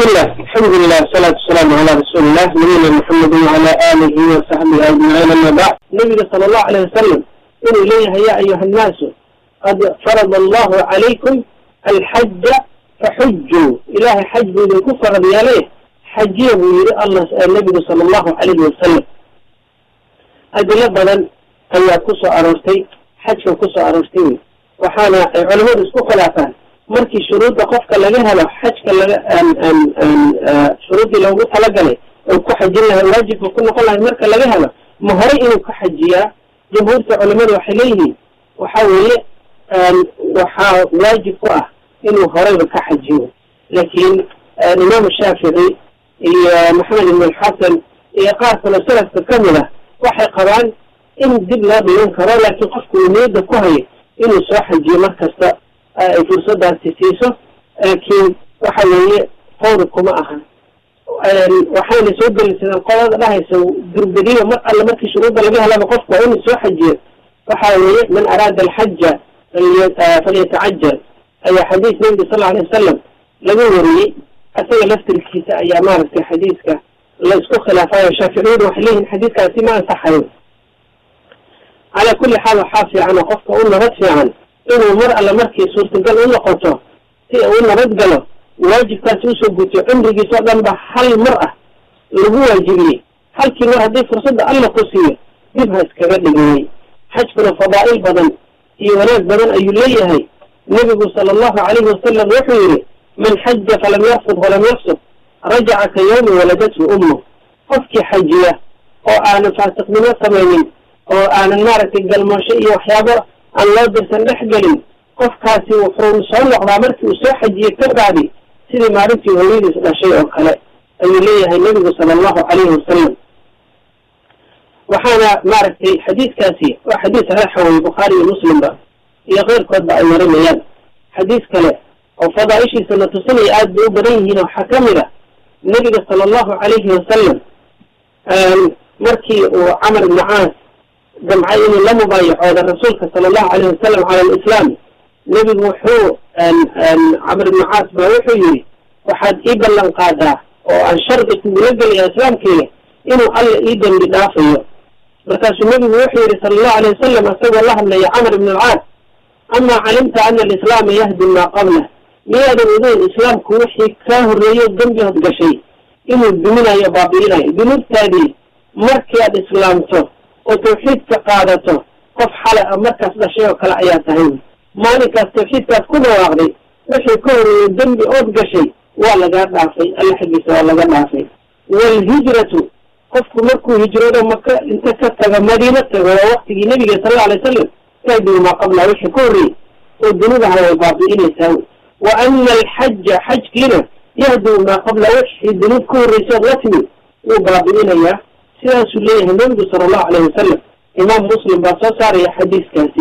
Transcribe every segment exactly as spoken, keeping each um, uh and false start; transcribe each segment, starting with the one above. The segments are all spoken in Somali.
الله الحمد لله والصلاة والسلام على رسول الله نبينا محمد وعلى آله وصحبه أجمعين. أما بعد النبي صلى الله عليه وسلم قل إليها يا أيها الناس قد فرض الله عليكم الحج فحجوا إلهي حج بدون كفر دياليه حجيه الله النبي صلى الله عليه وسلم. أدلة بدن أي كسو أروستي حج كسو أروستي وحانا علماء اسكو خلافان markii shuruudda qofka laga helo xajka laga aan aan shuruudii loogu talagalay oo ku xajin lahaa waajibka ku noqon lahaa marka laga helo ma hore inuu ka xajiyaa jumhuurta culimadu waxay leeyihiin waxa weeye waxa waajib ku ah inuu horeyba ka xajiyo laakiin imaam shaafici iyo maxamed ibn xasan iyo qaar kale salafka kamida waxay qabaan in dib loo dhigan karo laakiin qofku niyadda ku hayo inuu soo xajiyo markasta fursadaasi siiso laakiin waxa weeye fawd kuma aha waxayna soo gelinaysaa qodada dhahaysa durbadiyo mar alla markii shuruudda laga helaba qofku waa inuu soo xajiyo waxa weeye man araada alxajja falyatacajjal ayaa xadiis nabiga sallallahu alayhi wasallam laga wariyey asaga laftirkiisa ayaa maaragtay xadiiska la isku khilaafayo shaaficiyadu waxay leeyihiin xadiiskaasi ma ansaxayo على كل حال حافي عن قفك قلنا ردفي عن إنه المرأة لمركي صورة القل قلنا قلته تي قلنا ردقله واجب كاتوسو قلتي عمري جيسوغان بحل مرأة اللي هو واجبني حل كي مرأة دي فرصة ألا قصية يبها اسكبت لقوني حج كنا فضائل بدن هي وناس بدن أي ليه هاي النبي صلى الله عليه وسلم وحيري من حج فلم يرفض ولم يفسد رجع كيوم ولدته أمه قفك حجية وأنا فاسق من الثمانين وأنا نارك الجلماشية وحيابه أن لا درسن نحجلي قف كاسي وفرون صلى الله مركي وساحج يتبعدي سيدي معرفتي وليدي لا شيء وكلاء أي ليه النبي صلى الله عليه وسلم وحانا معرفتي حديث كاسي وحديث هرحوي البخاري ومسلم بقى هي غير قد أي مرميان حديث كلاء وفضائشي سنة سنة آد بأبريه هنا وحكمنا النبي صلى الله عليه وسلم مركي وعمر بن عاص جمعين لم يبايع هذا الرسول صلى الله عليه وسلم على الإسلام نبي وحو عمرو بن عاص بوحي وحد إيبا لنقادا وأن شرطة بلقى الإسلام كيه إنه قال إيبا بدافعه بكاش النبي وحي صلى الله عليه وسلم أسوى الله لي عمرو بن العاص أما علمت أن الإسلام يهدم ما قبله ميادة وذي الإسلام كوحي كاه الرئيس جنبه بقشي إنه الدمنا يا بابينا بنود تادي مركي الإسلام تو وتوحيد كقادته قف حلقة مركز لشيء وكلا عياتهين مالك التوحيد كل واغدي وحي كون الدنب أوضق شيء ولا قاد عفي اللي حديثه ولا قاد عفي والهجرة قف مركو هجرة مكة انت كتغ مدينة ووقت النبي صلى الله عليه وسلم كيدوا ما قبل وحي كوري والذنوب على الباطئين يساوي وأن الحج حج كنا يهدو ما قبل وحي الذنوب كوري شغلتني وباطئين اياه سياس الله النبي صلى الله عليه وسلم إمام مسلم بصار يا حديث كاسي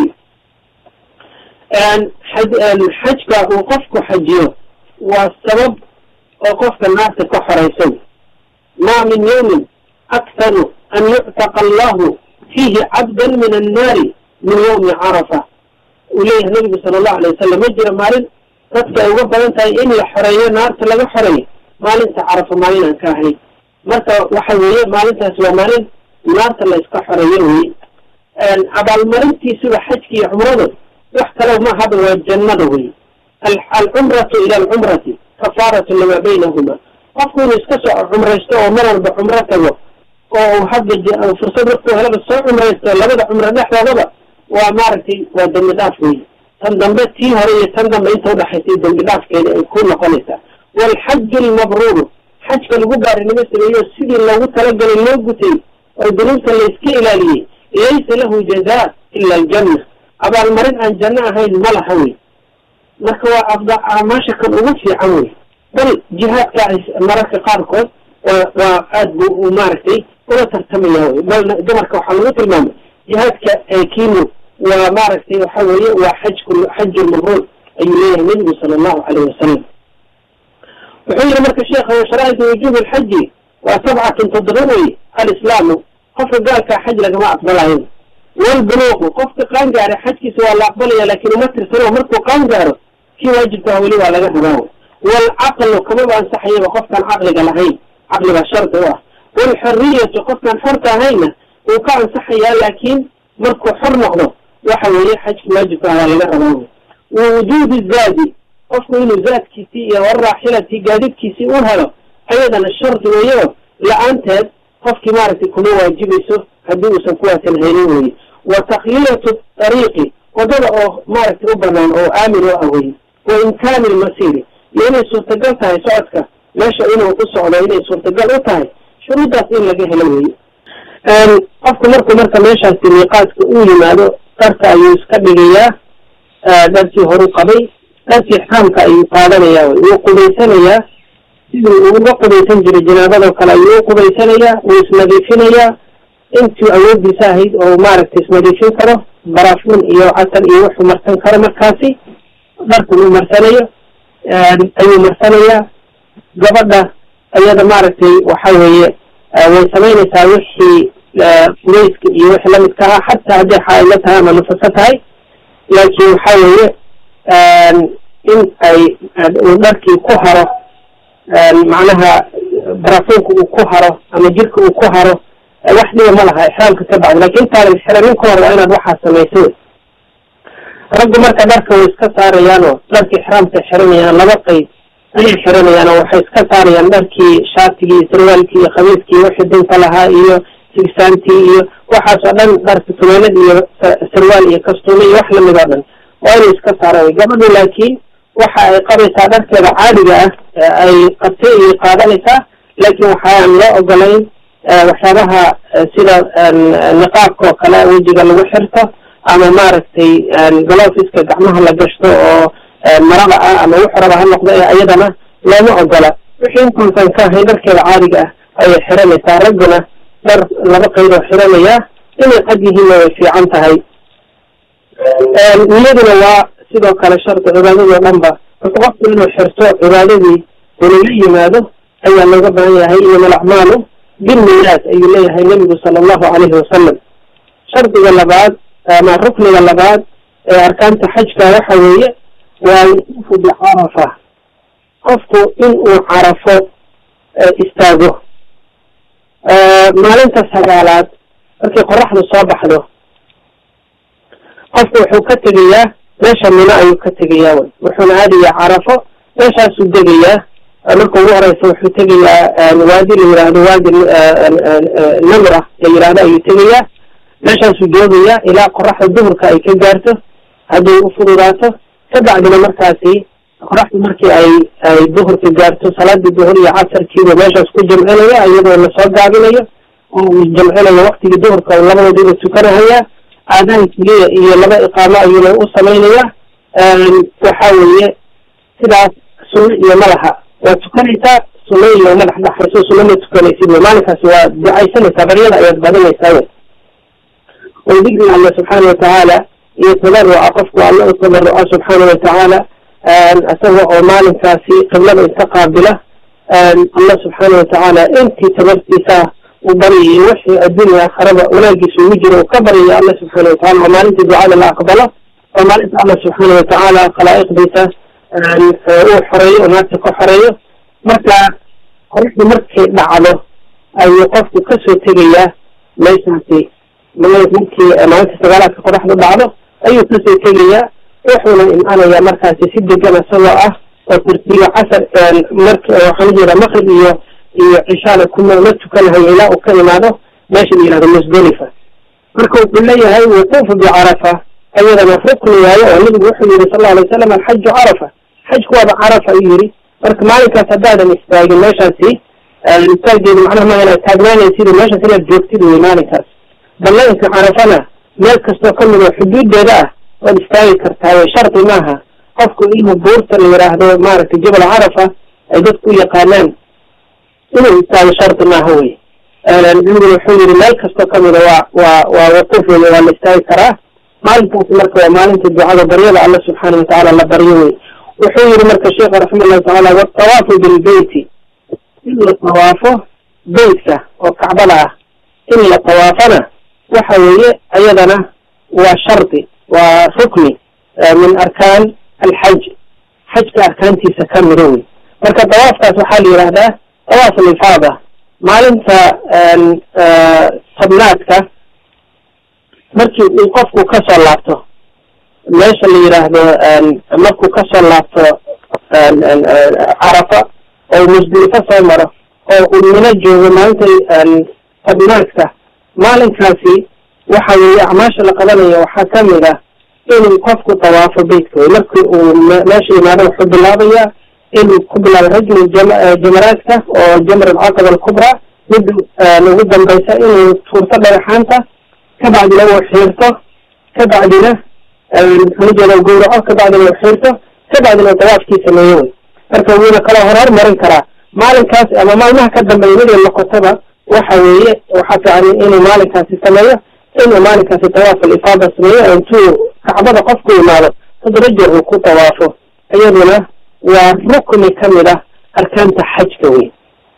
أن حد الحج وقفك حجيه والسبب وقفك الناس كحر يسوي ما من يوم أكثر أن يعتق الله فيه عبدا من النار من يوم عرفة وليه النبي صلى الله عليه وسلم يجري مالين تبقى يوبا أنت إن الحرية نار تلقى حرية مالين تعرف مالين كاهي marka waxa weeye maalintaas waa maalin naarta la iska xoreeyo weeye een abaalmarintiisu xajkii umrada wax kale ma hada waa jannada weeye al-umratu ila al-umrati kafaratu lima baynahuma qofku iska soo umraysto oo marba umra tago oo hadda fursad ku helaba soo umraysto labada umra dhexdooda waa maartay waa dambi dhaaf weeye tan dambe tii hore iyo tan dambe inta u dhaxaysay dambi dhaafkeeda ay ku noqonaysaa wal hajj al-mabrur حج كالجبار اللي مثل هي السيد اللي وترجل اللوجتي والبنوك اللي يسكيل عليه ليس له جزاء إلا الجنة أبا المريض عن الجنة هاي الملا هوي نكوا أفضل ماشي كان وفي عموي بل جهات كاعس مرك قاركوز وأدب وماركتي ولا ترتمي هوي بل دمرك وحلوت المام جهات كيمو وماركتي وحوي وحج كل حج المبرور أي ليه النبي صلى الله عليه وسلم وحين مركز الشيخ هو شرائط وجوب الحج وسبعة تضروري الإسلام قف قال كحج لجماعة بلاهين والبلوغ قف قانجار حج سوى الله أقبله لكن متر سنة مركو قانجاره كي واجب تهولي ولا جهناه والعقل كما بأنصحيه وقف كان عقل قالهين عقل بشرط هو والحرية قف كان حرطة هينا وكان صحية لكن مركو حر نقضه وحوالي حج ماجد على الله ووجود الزادي قفوا إنه زاد كيسية والراحلة قادب كيسي وهذا أيضا الشرط وياه لا أنت قف كمارة كنوة واجبسه هدوه سنكوة الهينوي وتخلية الطريق وضلعه مارة ربما أو آمن وأهوي وإن كان المسيري لأنه سورتقلتها يسعدك لا شأنه قصة على إنه سورتقلتها شروطات إن لقيه لوي قفك مركو مركو ميشا استميقات كأولي مالو قركا يسكبليا دانتي هرو قبي دانتي حامك أي قادنيا وقبيسانيا وقبيسان جري جنابة وكلا يوقبيسانيا ويسمديفينيا انتو أود بساهد أو مارك تسمديفين كره برافون إيو عسل إيو وحو مرسان كره مركاسي darku uu marsanayo ayuu marsanaya gabadha ayada maaragtay waxa weeye way sameynaysaa wixii fureyska iyo wixii la midka ah xataa haddii xaalad tahay ama nafasa tahay laakiin waxa weeye in ay dharkii ku haro macnaha barafoonku uu ku haro ama jirka uu ku haro wax dhiba ma laha ixraamka ka bacda laakiin taalan xiramin ka hor waa inaad waxaa samayso raggu marka dharka way iska saarayaanoo dharkii ixraamka xiranayaan laba qayb ayay xiranayaan oo waxay iska saarayaan dharkii shaatigii sarwaalkii iyo khamiiskii wixii dinta lahaa iyo sigsaantii iyo waxaasoo dhan dharka tumeelad iyo sarwaal iyo kastuume iyo wax lamid oo dhan waa inay iska saaraan gabadhu laakiin waxa ay qabaysaa dharkeeda caadiga ah ay qabtay iyo qaadanaysaa laakiin waxaan loo ogolayn waxyaabaha sida niqaabka oo kale wejiga lagu xirto ama maaragtay galoofiska gacmaha la gashto oo marada ah ama wuxuu raba ha noqdo ee ayadana looma ogola wixii intuusan ka ahayn dharkeeda caadiga ah ayay xiranaysaa ragguna dhar laba qaydoo xiranaya inay qad yihiinna way fiican tahay niyaduna waa sidoo kale shardi cibaadadoo dhanba qofku inuu xirto cibaadadii unula yimaado ayaa looga baahan yahay inama alacmaalu binniyaat ayuu leeyahay nebigu sala allahu calayhi wasalam shardiga labaad ama rukniga labaad ee arkaanta xajka waxa weeye waa wuquufu bicarafa qofku inuu carafo istaago maalinta sagaalaad markii qoraxdu soo baxdo qofku wuxuu ka tegayaa meesha mina ayuu ka tegayaa wy wuxuuna aadayaa carafo meeshaasuu degayaa marka ugu horeysa wuxuu tegayaa waadi la yidhaahdo waadi namra la yidhaahdo ayuu tegayaa meeshaasuu joogayaa ilaa qoraxda duhurka ay ka gaarto hadday u fududaato kabacdina markaasi qoraxdu markii ay ay duhurka gaarto salaadii duhur iyo casarkiiba meeshaas ku jamcinaya iyadoo lasoo gaabinayo oo uu jamcinayo waqtigii duhurka labadoodiiba tukanahayaa aadaan keliya iyo laba iqaamo ayuuna u samaynayaa waxa weeye sidaas sunno iyo madaxa waa tukanaysaa sunno iyo madax dhaxayso sunno ma tukanaysid maalinkaasi waa ducaysanaysaa baryada ayaad badanaysaa وذكر الله سبحانه وتعالى يتضرع قفك الله يتضرع سبحانه وتعالى أسوأ مال كاسي قبل أن تقابله الله سبحانه وتعالى أنت تبرتي ساه وبري وحي الدنيا خرب وناقص ويجر وكبر يا الله سبحانه وتعالى وما أنت دعاء الله أقبله وما أنت الله سبحانه وتعالى خلائق بيته وحريه وناتك وحريه مركا قريب مركي بعضه أي يقف كسو تغياه ليس فيه markii maalinta sagaalaadka qoraxda dhacdo ayuu kasoo tegayaa wuxuuna imaanayaa markaasi si degan isagoo ah oo tartiiba casar marka waxaan jeedaa maqrib iyo iyo cishaana kuma la tukanahayo ilaa uu ka imaado meesha la yidhahdo musdalifa marka wuxuu leeyahay wuquufu bicarafa ayadana rukni waayo oo nabigu wuxuu yidhi sal alla alay wasalam alxaju carafa xajku waaba carafa ayuu yidhi marka maalinkaas haddaadan istaagin meeshaasi istaageedu macnaha ma inaad taagnaanaysid meeshaas inaad joogtid wey maalinkaas ballanka carafana meel kastoo ka mid oo xuduudeeda ah waad istaagi kartaa shardi maaha qofku inuu buurta la yidhaahdo maaragtay jabal carafa ay dadku u yaqaanaan inuu istaago shardi maaha wey nabiguna wuxuu yidhi meel kastoo ka mida waa waa waa waquuf wey waa la istaagi karaa maalinkaasi marka waa maalinta ducada baryada alla subxaana watacaala la baryo wey wuxuu yidhi marka sheekha raxima allahu tacaala watawaafu bilbeyti in la tawaafo beytka oo kacbada ah in la tawaafana waxa weeye ayadana waa shardi waa rukni min arkaan alxaj xajka arkaantiisa ka mid ah marka tawaafkaas waxaa la yiraahdaa tawaaf al-ifaada maalinta sabnaadka markii uu qofku ka soo laabto meesha la yiraahdo markuu ka soo laabto Carafa oo Musdalifa soo maro oo uu mina joogo maalinta sabnaadka maalinkaasi waxa weeye acmaasha la qabanayo waxaa ka mid ah inuu qofku tawaafo beydka markii uu meesha yimaado wuxuu bilaabayaa inuu ku bilaabo rajul jamaraadka oo jamar al-aqaba al-kubra mid ugu dambaysa inuu tuurto dhagaxaanta ka bacdina uu xiirto ka bacdina xujada gowraco ka bacdina uu xiirto ka bacdina tawaafkii sameeyo marka wuu kala horar marin karaa maalinkaas ama maalmaha ka dambeeya mid noqotaba waxa weeye waxa fiican inuu maalinkaasi sameeyo inuu maalinkaasi tawaaf al-ifaada sameeyo intuu kacbada qofku yimaado toddoba jeer uu ku tawaafo iyaduna waa rukni kamid ah arkaanta xajka weyn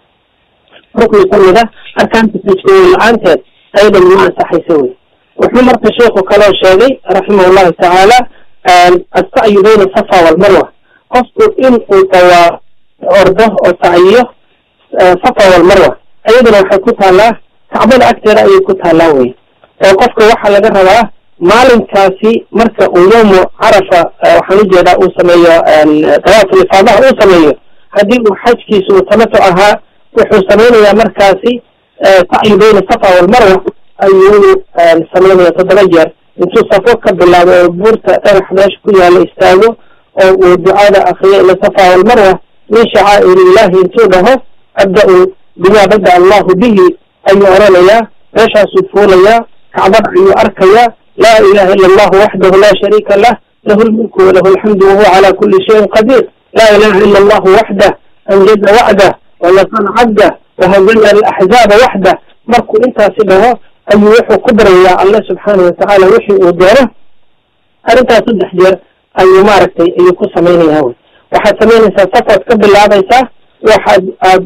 rukni kamid ah arkaanta xajka weyn la-aanteed aydan ma ansaxaysa weyn wuxuu marka sheekhu kaloo sheegay raximahullahu tacaala as-sacyu bayna safa walmarwa qofku inuu tawaaf ordo oo sacyiyo safa walmarwa ayaduna waxay ku taallaa kacbada agteeda ayay ku taallaa wey oo qofka waxaa laga rabaa maalinkaasi marka uu yawmu carafa waxaan ujeedaa uu sameeyo tawaaf al-ifaadaha uu sameeyo haddii uu xajkiisu uu tamato ahaa wuxuu sameynayaa markaasi sacyi bayna safa walmarwa ayuu sameynaya toddoba jeer intuu safo ka bilaabo oo buurta dhagax meesha ku yaala istaago oo uu ducada akriyo ila safa walmarwa min shacaa'ir ilaahi intuu dhaho abda-u bimaa bada allahu bihi ayuu oranayaa meeshaasuu fuulayaa kacbada ayuu arkayaa لا إله إلا الله وحده لا شريك له له الملك وله الحمد وهو على كل شيء قدير لا إله إلا الله وحده أنجز وعده ونصر عبده وهزم الأحزاب وحده مركو انت سبها أي وحو قدر يا الله سبحانه وتعالى وحي وداره أنت صدح جير أي ماركتي أي كسميني هاوي وحد سميني سفت قبل العبيسة وحد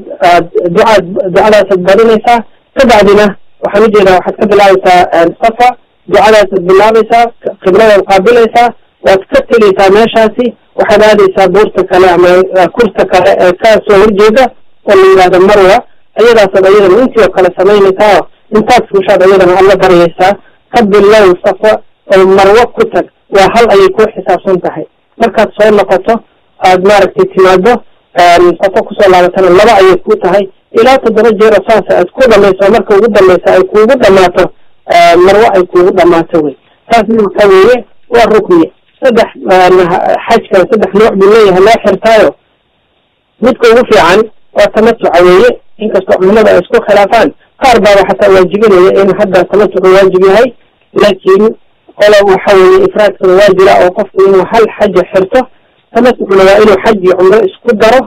دعاء دعاء سبرينيسة تبعدنا وحنجينا وحد قبل العبيسة الصفة دعاء باللابسة قبلة القابلة وتكتلي ماشاسي وحدادي بورتك لا كرتك كاس ورجيدة واللي هذا المروة أيضا سبعيدا انتي وقال سميني تاو انتاك مشاهد أيضا الله بريسا قبل الله الصفة المروة كتك وهل أيكو حساب سنتحي مركز صور لقطة أدمارك تتماده الصفة كسو الله مثلا لبع أيكو تهي إلا تدرجي رساسة أتكو دميسا مركز ودا ميسا أيكو ودا ماته مروة يكون ما تسوي ثاني مكوية والركنية سدح حج كان سدح نوع بالله لا حرتايو متكو في عن وتمتع عوية إنك استطعم ماذا يسكو خلافان قاربا حتى واجبين إن حدا تمتع واجبي هاي لكن قالوا حول إفراد الواجب لا وقف إنه هل حج حرته تمتع نوائل حج عمره اسكدره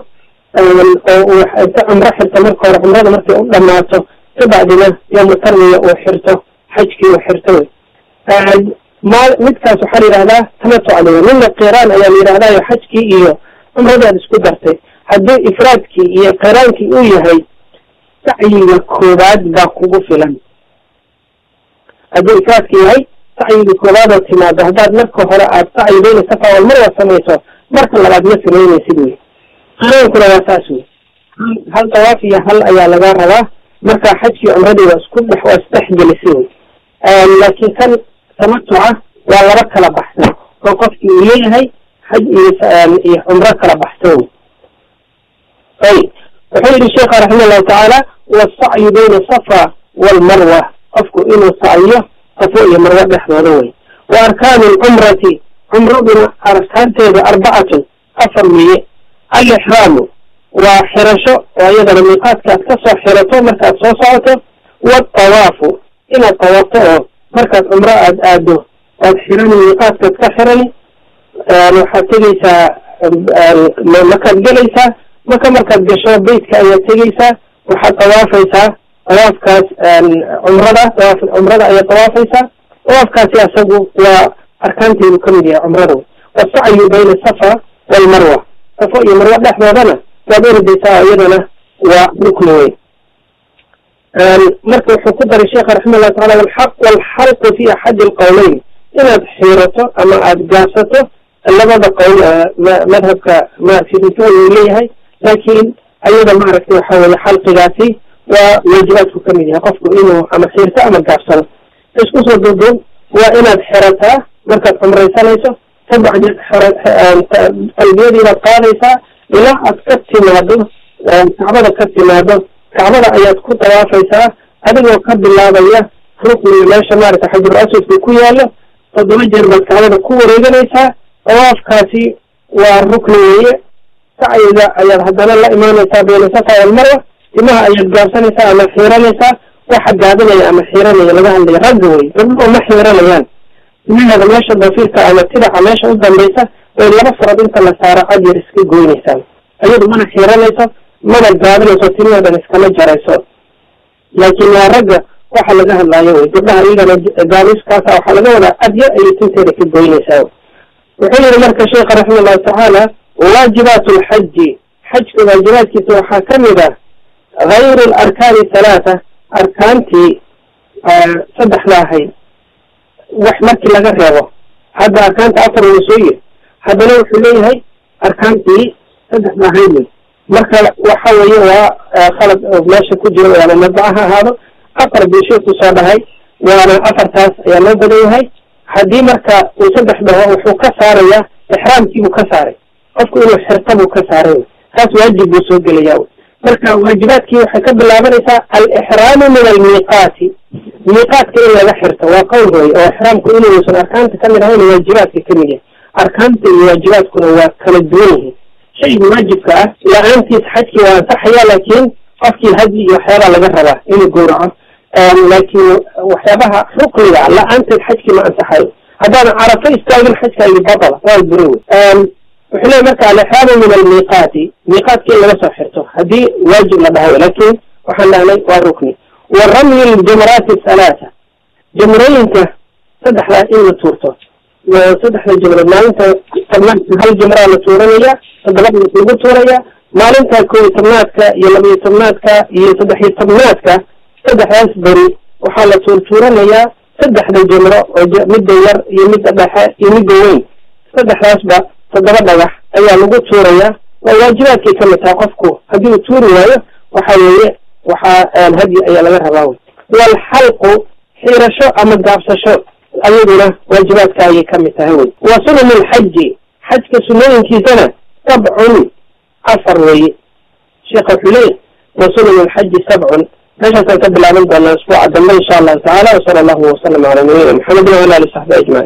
وعمره حرته مركو عمره مركو لما تبعدنا يوم التروية وحرته حجكي وحرتوي ما متكاس حرير هذا تمتع عليه من القيران أيام هذا حجكي إياه عمره هذا اسكو درتي هدو إفرادكي إياه قيرانكي إياه هاي سعي الكوباد باقوه فلان هدو إفرادكي هاي سعي الكوباد واتماد هداد نفكو هراء سعي بين السفا والمروة سميته مركا لغاد مسلمين يسيدوي قيران كنا واساسوي هل طوافي هل أيا لغار هذا مركا حجكي عمره واسكو واستحجل سيوي لكن كان تمتعه ولا ركل بحثه وقفت إليه هاي حج عمرك لبحثه طيب وحيد الشيخ رحمه الله تعالى والسعي بين الصفا والمروة أفكو إنه السعية صفوية مروة بحضروي وأركان العمرة عمره بين أركانته بأربعة أفرمية الإحرام وحرشه وأيضا الميقات كاتكسر حرته مركز صوصاته والطواف إلى الطواف مركز عمره أدو والحرام الميقات كاتكسرني وحتليسا مكان جليسا مكان مركز جشوب بيتك أي تليسا وحتى طوافيسا طواف كاس عمره طواف عمره أي طوافيسا طواف كاس يسقو وأركانته الكمية عمره والسعي بين الصفا والمروة صفا المروة نحن بنا وبين الديساء يدنا ونكنوي مركز حقوق الشيخ رحمه الله تعالى والحق والحلق في أحد القولين إن حيرته أما أدقاسته labada qowl madhabka maaragtay rujuu leeyahay laakiin ayada maaragtay waxa weeye xalqigaasi waa waajibaadku ka mid yahay qofku inuu ama xiirto ama gaabsado isku soo duuduub waa inaad xirataa markaad cumraysanayso sabacdi qalbiyadii baad qaadaysaa ilaa aad ka timaado kacbada ka timaado kacbada ayaad ku tawaafaysaa adigoo ka bilaabaya rukniga meesha maaragtay xajarul aswadka ku yaalo toddoba jeer baad kacbada ku wareeganaysaa tawaafkaasi waa rukni weeye sacyiga ayaad haddana la imaanaysaa bayna safa walmarwa timaha ayaad gaabsanaysaa ama xiiranaysaa waxa gaabinaya ama xiiranaya laga hadlaya ragga wey gabdhuhu ma xiiranayaan timaheeda meesha dafiirka ama tidaca meesha u dambaysa way laba farad inta la saaro cad yar iska goynaysaa ayadu mana xiiranayso mana gaabinayso timaheedan iskama jarayso laakiin waa ragga waxa laga hadlaayo wey gabdhaha iyagana gaabiskaasa waxaa laga wadaa cad yar ayay tinteeda ka goynaysaa wuxuu yihi marka sheekha raxima allahu tacaala waajibaat lxaji xajka waajibaadkiisa waxaa kamid ah غير الأركان الثلاثة أركانتي صدح لاهي وحمركي لغريبه هذا أركانت أفر ونسوية هذا لو حليه أركانتي صدح لاهي مركا وحاوي وخلط ماشي كجر وانا نبعها هذا أفر بيشوف تصابهي وانا أفر تاس يا نبدأيهي هذه مركا وصدح بها وحو كساريا إحرامتي مكساري أفكو إنه حرطبه كساري هذا واجب بسوق لياوي marka waajibaadkii waxay ka bilaabanaysaa al-ihraam min al-miiqaati miiqaadka in laga xirto waa qowl way oo ihraamku inuusan arkaanta kamid ahayn waajibaadka kamid yahay arkaanta iyo waajibaadkuna waa kala duwan yihiin shayga waajibka ah la-aantiis xajkii waa ansaxaya laakiin qofkii hadyi iyo waxyaabaa laga rabaa inuu gowraco laakiin waxyaabaha rukniga la-aanteed xajkii ma ansaxayo haddaan carafo istaagin xajkaagi batala waa buri wey وحنا مركا الإحرام من الميقات ميقات كي لما سوحرته هذه واجب لبها لكن وحنا عليه والركني والرمي الجمرات الثلاثة جمرين ك صدح لا إيه لتورته وصدح الجمرة ما أنت تمنت هل جمرة لتورنية صدق لتورنية ما أنت كوي تمناتك يلبي تمناتك يصدح يتمناتك صدح يصبري وحالة تورنية صدح الجمرة مدة ير يمد بحا يمد وين صدح يصبر toddoba dhagax ayaa lagu tuurayaa waa waajibaadkay ka mid tahay qofku haddii uu tuuri waayo waxa weeye waxaa hadyi ayaa laga rabaa wal xalqu xiirasho ama gaabsasho ayaduna waajibaadka ayay ka mid tahay wey wa sunan alxaji xajka sunnooyinkiisana sabcun afar weeye sheekha wuxuu leeyahay wa sunan alxaji sabcun meeshaasaan ka bilaaban doonaa usbuuca dambe insha allahu tacaala wasala allahu wasalam calaa nabiyina maxamed wa ala alihi saxbi ajmaciin